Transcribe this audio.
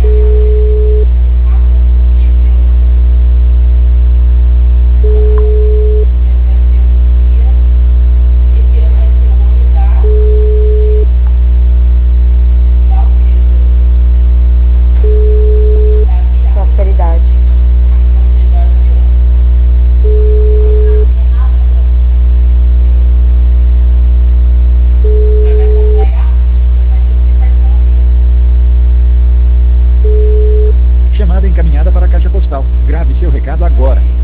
Prosperidade. Chamada encaminhada para a caixa postal. Grave seu recado agora.